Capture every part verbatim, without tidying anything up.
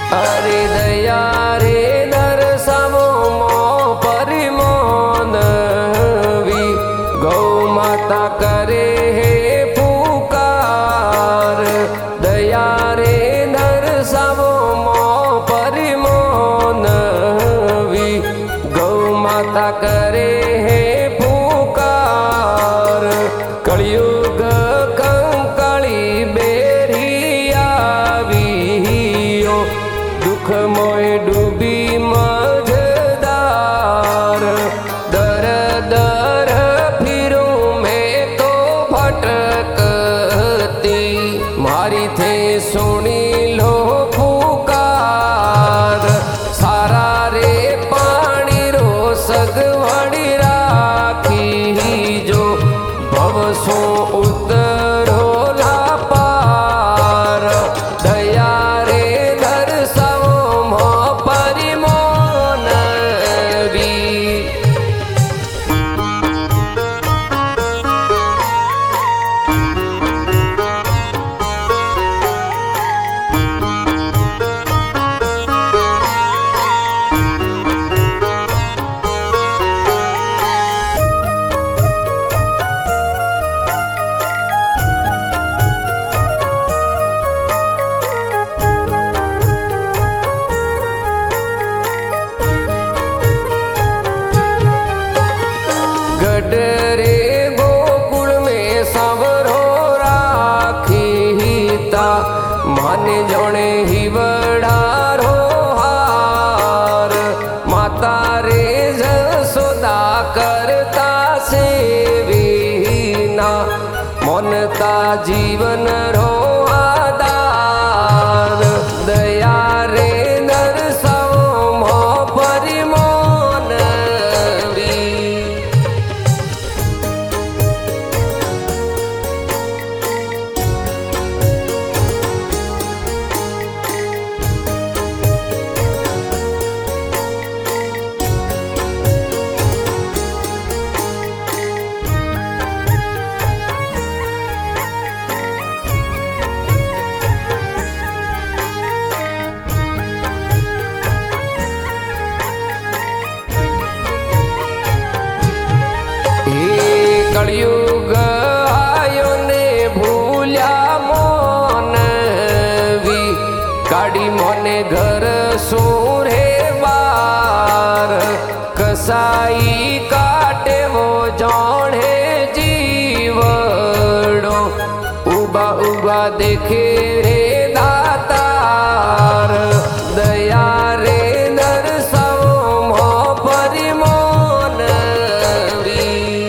अरे दया रे दर्शावो मो परिमोनवी, गौ माता करे हे पुकार। दया रे दर्शावो मो परिमोनवी, गौ माता करे हे पुकार। कलयुग कंकाली बेरी आवियो, दुख मोय डूबी मझदार। दर दर फिरूं मैं तो भटकती, मारी थे सुनी लो पुकार। सारा रे पाणी रो सगवड़ी राखी जो, भव सो उतरो ला पार। दया रे दर्शावो मो परिमोनवी। गडरे गोकुल में सांवरो राखीता, माने जणे हिवड़ारो हार। माता रे जसोदा करता सेवीना, मनता जीवन रो आधार। दया रे दर्शावो मो परिमोनवी। कलयुग आयो ने भूल्या मोनवी, काड़ी मोने घर सूरे बार। कसाई काटे वो जाने जीवड़ो, उबा उबा देखे रे दातार। दया रे दर्शावो मो परिमोनवी।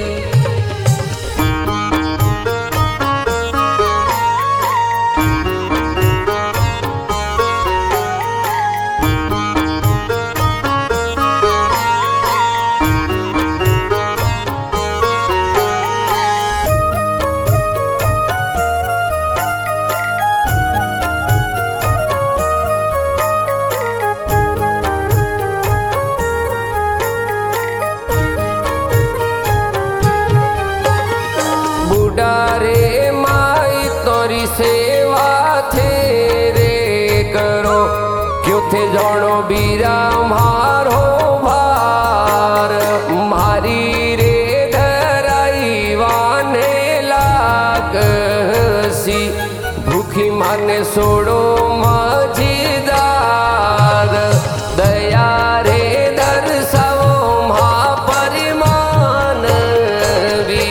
बुढ़ारे माई तोरी सेवा थे रे करो, क्यों थे जानो बीरा मारो भार। मारी रे धराई वाने लागसी, भूखी माने सोड़ो मझीदार। दया रे दर्शावो मो परिमोनवी।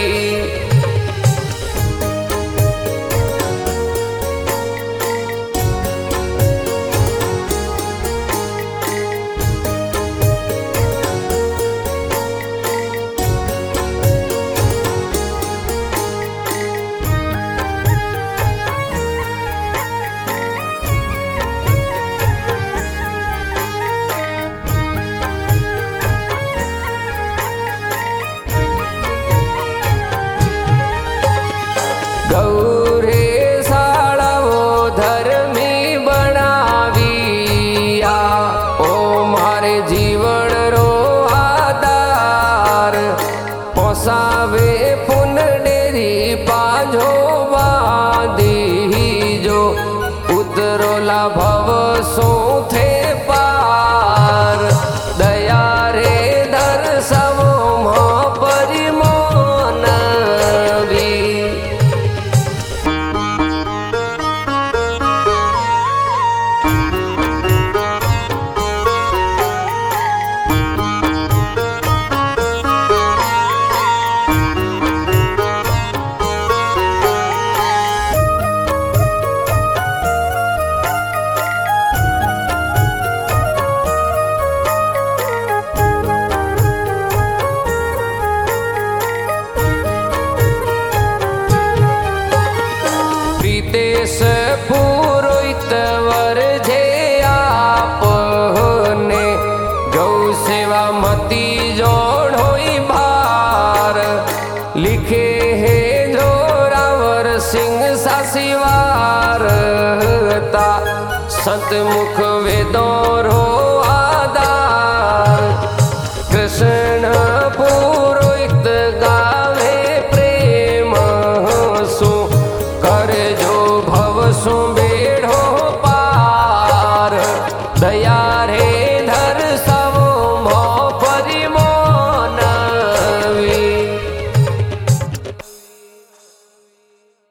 थे पार दया रे दर्शवो मो परिमोन भी प्रीतेश पुरोहित वर जे आपने गौ सेवा मती जोड़ होई भार लिखे है जोरावर सिंह सासीवारता संत मुख वेदों रो आधार कृष्ण पुरोहित गावे प्रेम सु कर जो भव सु बेढ़ो पार दया